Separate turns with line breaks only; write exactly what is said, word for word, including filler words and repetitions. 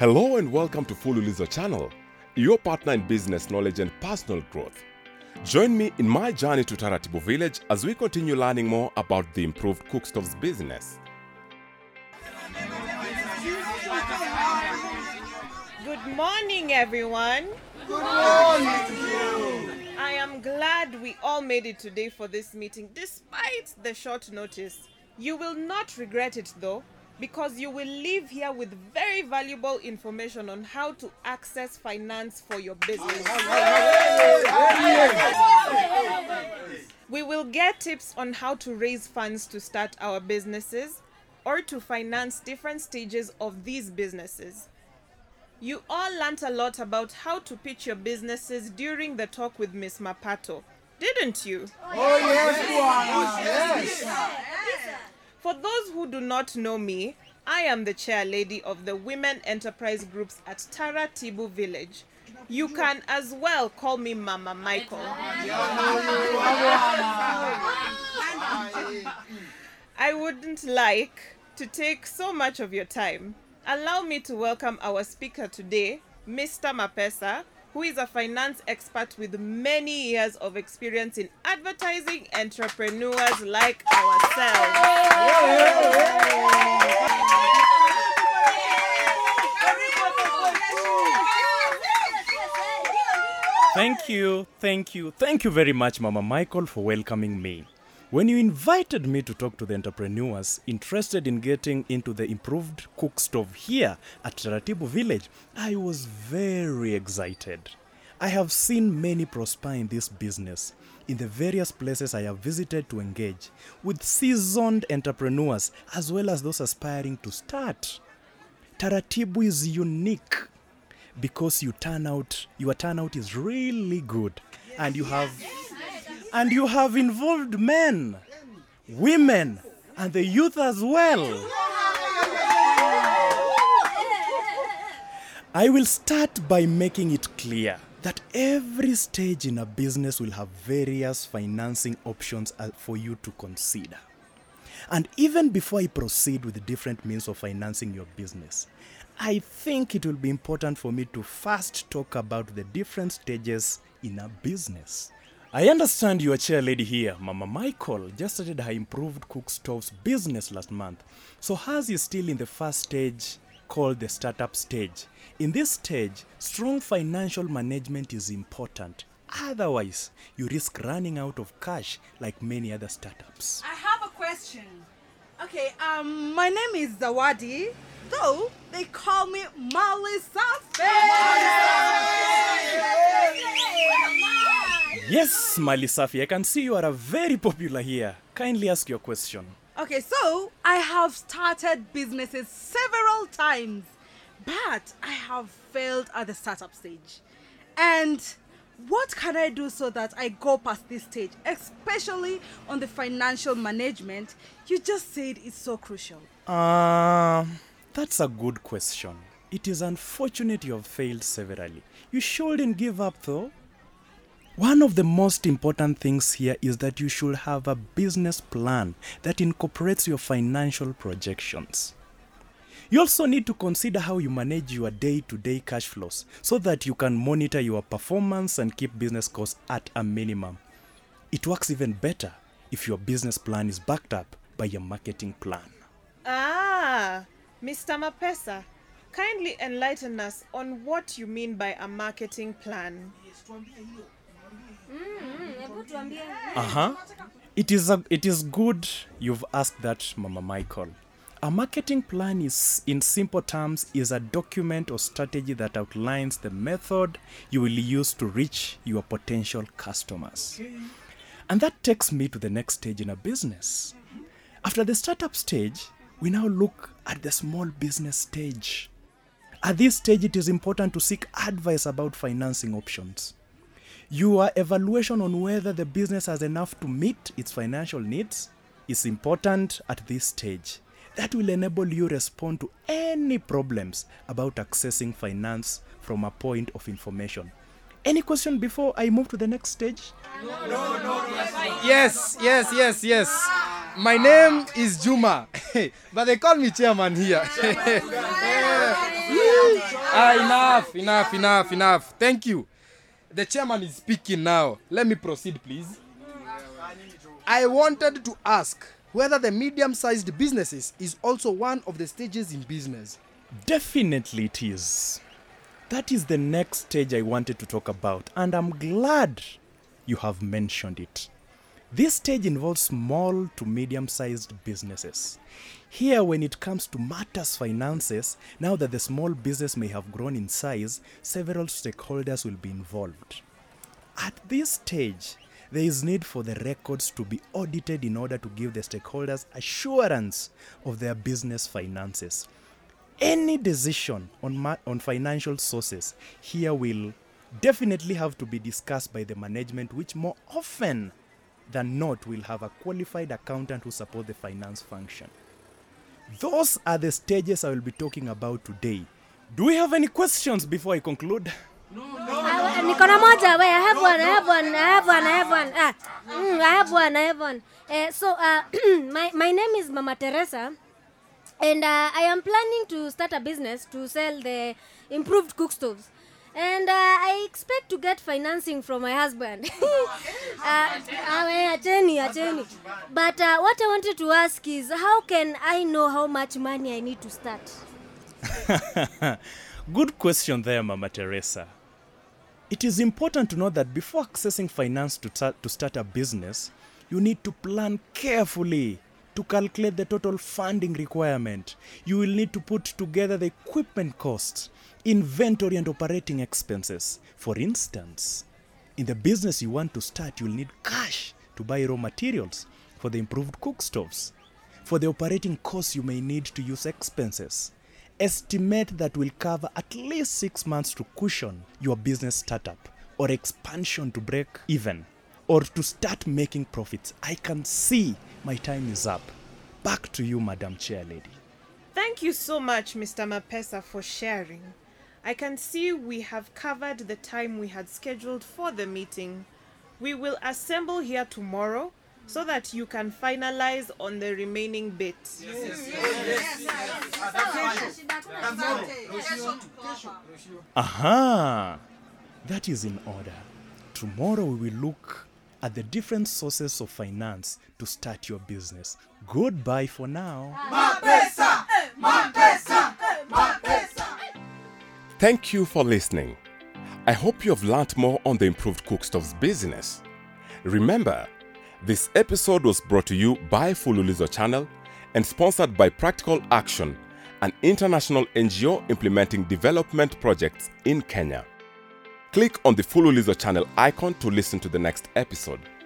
Hello and welcome to Fululizo channel, your partner in business knowledge and personal growth. Join me in my journey to Taratibu village as we continue learning more about the improved cook stoves business.
Good morning, everyone.
Good morning to you.
I am glad we all made it today for this meeting despite the short notice. You will not regret it though, because you will leave here with very valuable information on how to access finance for your business. We will get tips on how to raise funds to start our businesses or to finance different stages of these businesses. You all learnt a lot about how to pitch your businesses during the talk with Miss Mapato, didn't you?
Oh yes, yes.
For those who do not know me, I am the chair lady of the Women Enterprise Groups at Taratibu Village. You can as well call me Mama Michael. I wouldn't like to take so much of your time. Allow me to welcome our speaker today, Mister Mapesa, who is a finance expert with many years of experience in advertising entrepreneurs like ourselves.
Thank you, thank you, thank you very much, Mama Michael, for welcoming me. When you invited me to talk to the entrepreneurs interested in getting into the improved cook stove here at Taratibu Village, I was very excited. I have seen many prosper in this business in the various places I have visited to engage with seasoned entrepreneurs as well as those aspiring to start. Taratibu is unique because you turn out, your turnout is really good, and you have and you have involved men, women, and the youth as well. I will start by making it clear that every stage in a business will have various financing options for you to consider. And even before I proceed with the different means of financing your business, I think it will be important for me to first talk about the different stages in a business. I understand your chair lady here, Mama Michael, just started her improved cook stoves business last month. So hers is still in the first stage called the startup stage. In this stage, strong financial management is important. Otherwise, you risk running out of cash like many other startups.
I have a question. Okay, um, my name is Zawadi, though they call me Malisafi.
Yes, Malisafi, I can see you are a very popular here. Kindly ask your question.
Okay, so I have started businesses several times, but I have failed at the startup stage. And what can I do so that I go past this stage, especially on the financial management? You just said it's so crucial.
Uh, that's a good question. It is unfortunate you have failed severally. You shouldn't give up though. One of the most important things here is that you should have a business plan that incorporates your financial projections. You also need to consider how you manage your day-to-day cash flows so that you can monitor your performance and keep business costs at a minimum. It works even better if your business plan is backed up by your marketing plan.
Ah, Mister Mapesa, kindly enlighten us on what you mean by a marketing plan.
Uh-huh. It is a, it is good you've asked that, Mama Michael. A marketing plan is, in simple terms, is a document or strategy that outlines the method you will use to reach your potential customers. Okay. And that takes me to the next stage in a business. After the startup stage, we now look at the small business stage. At this stage, it is important to seek advice about financing options. Your evaluation on whether the business has enough to meet its financial needs is important at this stage. That will enable you to respond to any problems about accessing finance from a point of information. Any question before I move to the next stage?
No, no, no. Yes, yes, yes, yes. My name is Juma, but they call me chairman here. ah, enough, enough, enough, enough. Thank you. The chairman is speaking now. Let me proceed, please. I wanted to ask whether the medium-sized businesses is also one of the stages in business.
Definitely it is. That is the next stage I wanted to talk about, and I'm glad you have mentioned it. This stage involves small to medium-sized businesses. Here, when it comes to matters finances, now that the small business may have grown in size, several stakeholders will be involved. At this stage, there is need for the records to be audited in order to give the stakeholders assurance of their business finances. Any decision on, ma- on financial sources here will definitely have to be discussed by the management, which more often than not will have a qualified accountant who support the finance function. Those are the stages I will be talking about today. Do we have any questions before I conclude?
I- Niko na moja. Wait, I have one. I have one. I have one. I have one. Ah, mm, I have one. I have one. Uh, so, uh, my my name is Mama Teresa, and uh, I am planning to start a business to sell the improved cook stoves. And uh, I expect to get financing from my husband. uh, acheni, acheni. But uh, what I wanted to ask is, how can I know how much money I need to start?
Good question there, Mama Teresa. It is important to know that before accessing finance to, ta- to start a business, you need to plan carefully to calculate the total funding requirement. You will need to put together the equipment costs, inventory and operating expenses. For instance, in the business you want to start, you'll need cash to buy raw materials for the improved cook stoves. For the operating costs, you may need to use expenses. Estimate that will cover at least six months to cushion your business startup or expansion to break even or to start making profits. I can see my time is up. Back to you, Madam Chair Lady.
Thank you so much, Mister Mapesa, for sharing. I can see we have covered the time we had scheduled for the meeting. We will assemble here tomorrow so that you can finalize on the remaining bits.
Aha! That is in order. Tomorrow we will look at the different sources of finance to start your business. Goodbye for now.
Thank you for listening. I hope you have learnt more on the Improved Cook Stoves business. Remember, this episode was brought to you by Fululizo Channel and sponsored by Practical Action, an international N G O implementing development projects in Kenya. Click on the Fululizo Channel icon to listen to the next episode.